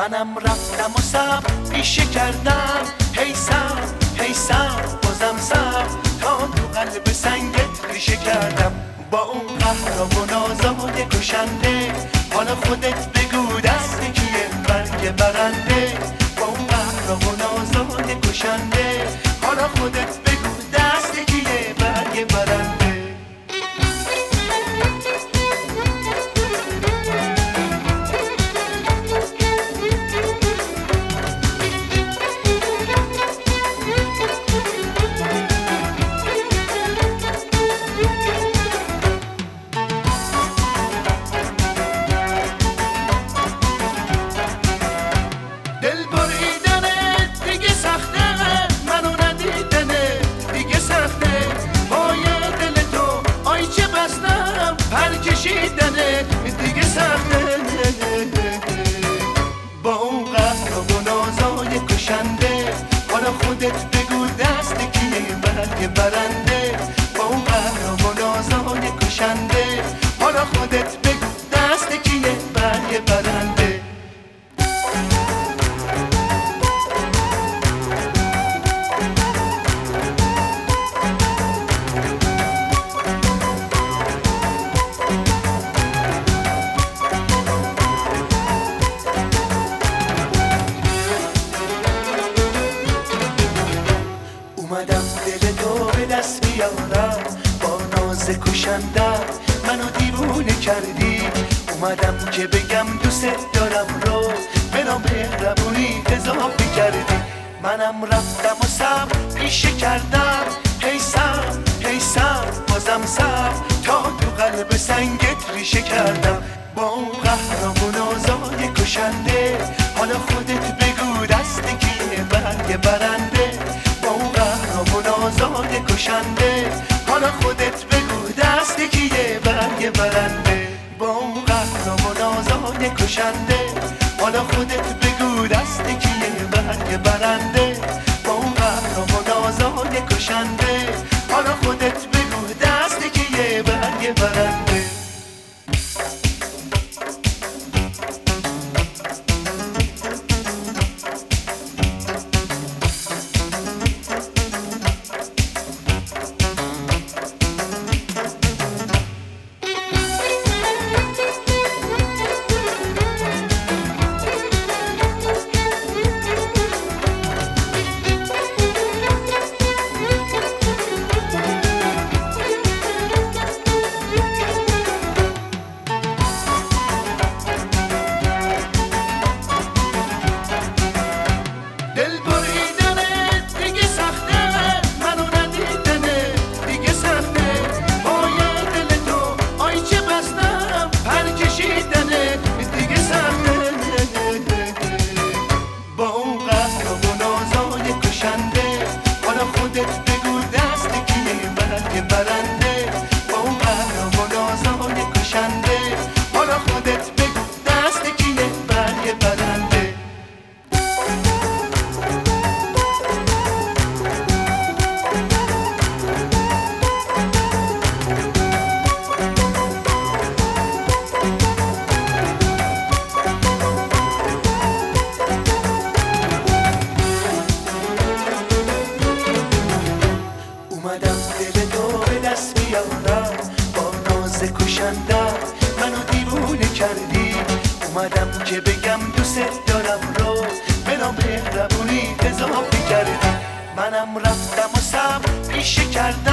منم رفتم و صبر پیشه کردم، هی صبر هی صبر بازم صبر، تا تو قلب سنگت ریشه کردم. با اون قهر و نازای کشنده، حالا خودت بگو دست کیه برگ برنده. با اون قهر و نازای کشنده، حالا خودت بگو دست کیه برگ برنده. دیگه سخته با اون قهر و نازای کشنده، حالا خودت بگو دست کیه برگ برنده. با اون قهر و نازای کشنده، حالا خودت بگو دست کیه برگ برنده. اومدم دل تو به دست بیارم، با ناز کشنده منو دیوونه کردی. اومدم که بگم دوست دارم رو به مهربونی اضافه کردی. منم رفتم و صبر پیشه کردم، هی صبر هی صبر بازم صبر، تا تو قلب سنگت ریشه کردم. با اون قهر و نازای کشنده، حالا خودت بگو دست کیه برگ برنده. نازای کشنده، حالا خودت بگو دست کیه برگ برنده. با اون قهر و نازای کشنده، حالا خودت بگو دست کیه برگ برنده. با اون قهر و نازای کشنده، حالا خودت بگو دست کیه برگ برنده. خودت بگو دست کیه برگ برنده. با اون قهر و نازای کشنده، حالا خودت بگو دست کیه برگ برنده. اومدم دل تو به دست بیارم، با ناز کشنده منو دیوونه کردی. اومدم که بگم دوست دارم رو به مهربونی اضافه کردی. منم رفتم و صبر پیشه کردم،